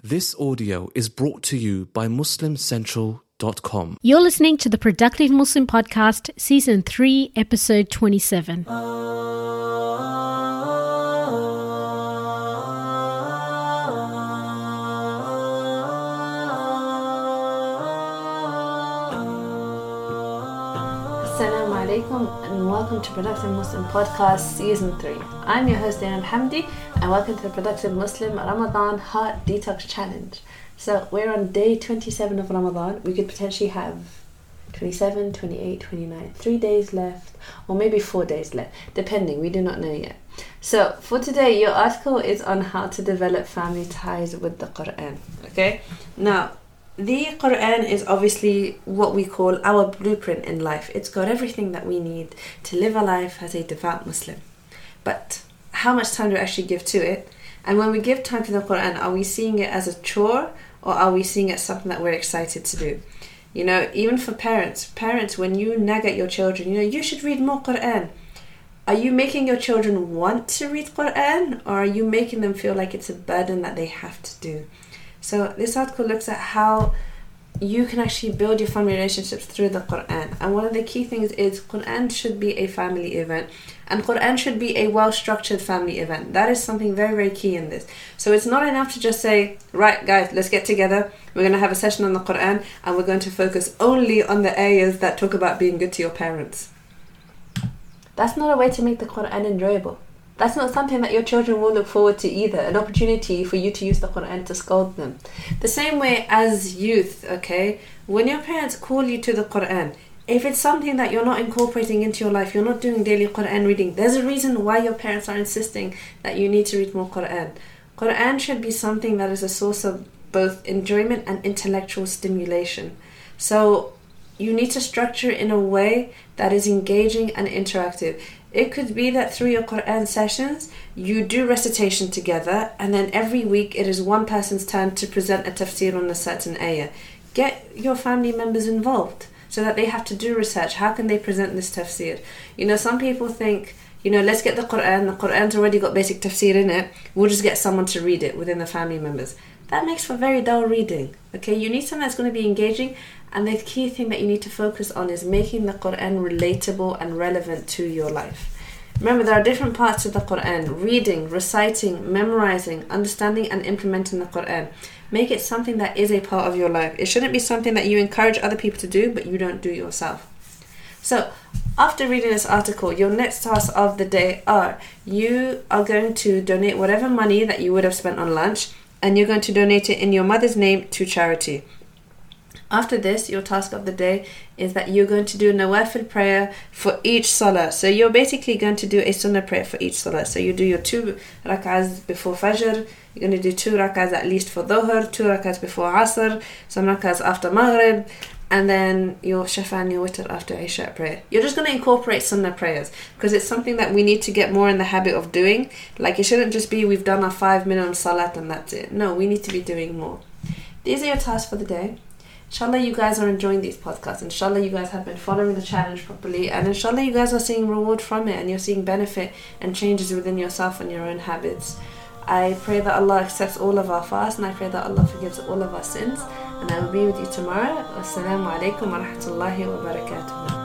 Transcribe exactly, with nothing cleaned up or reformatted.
This audio is brought to you by muslim central dot com. You're listening to the Productive Muslim Podcast, Season three, Episode twenty-seven. Assalamu alaikum and welcome to Productive Muslim Podcast Season three. I'm your host Zainab Hamdi and welcome to the Productive Muslim Ramadan Heart Detox Challenge. So we're on day twenty-seven of Ramadan. We could potentially have twenty-seven, twenty-eight, twenty-nine, three days left or maybe four days left, depending, we do not know yet. So for today, your article is on how to develop family ties with the Quran. Okay, now the Quran is obviously what we call our blueprint in life. It's got everything that we need to live a life as a devout Muslim. But how much time do we actually give to it? And when we give time to the Quran, are we seeing it as a chore or are we seeing it as something that we're excited to do? You know, even for parents, parents, when you nag at your children, you know, you should read more Quran. Are you making your children want to read Quran or are you making them feel like it's a burden that they have to do? So this article looks at how you can actually build your family relationships through the Quran. And one of the key things is Quran should be a family event. And Quran should be a well-structured family event. That is something very, very key in this. So it's not enough to just say, right guys, let's get together. We're going to have a session on the Quran and we're going to focus only on the ayahs that talk about being good to your parents. That's not a way to make the Quran enjoyable. That's not something that your children will look forward to either. An opportunity for you to use the Quran to scold them. The same way as youth, okay? When your parents call you to the Quran, if it's something that you're not incorporating into your life, you're not doing daily Quran reading, there's a reason why your parents are insisting that you need to read more Quran. Quran should be something that is a source of both enjoyment and intellectual stimulation. So you need to structure it in a way that is engaging and interactive. It could be that through your Quran sessions, you do recitation together and then every week it is one person's turn to present a tafsir on a certain ayah. Get your family members involved so that they have to do research. How can they present this tafsir? You know, some people think, you know, let's get the Quran. The Quran's already got basic tafsir in it. We'll just get someone to read it within the family members. That makes for very dull reading. Okay, you need something that's going to be engaging. And the key thing that you need to focus on is making the Quran relatable and relevant to your life. Remember, there are different parts of the Quran: reading, reciting, memorizing, understanding and implementing the Quran. Make it something that is a part of your life. It shouldn't be something that you encourage other people to do, but you don't do yourself. So, after reading this article, your next tasks of the day are, you are going to donate whatever money that you would have spent on lunch, and you're going to donate it in your mother's name to charity. After this, your task of the day is that you're going to do a nawafil prayer for each salah. So you're basically going to do a sunnah prayer for each salah. So you do your two rak'ahs before fajr, you're going to do two rak'ahs at least for dhuhr, two rak'ahs before asr, some rak'ahs after maghrib, and then your shafa and your witr after isha prayer. You're just going to incorporate sunnah prayers because it's something that we need to get more in the habit of doing. Like, it shouldn't just be we've done our five minimum salat and that's it. No, we need to be doing more. These are your tasks for the day. Inshallah, you guys are enjoying these podcasts. Inshallah, you guys have been following the challenge properly. And inshallah, you guys are seeing reward from it and you're seeing benefit and changes within yourself and your own habits. I pray that Allah accepts all of our fasts and I pray that Allah forgives all of our sins. And I will be with you tomorrow. Assalamu alaikum wa rahmatullahi wa barakatuh.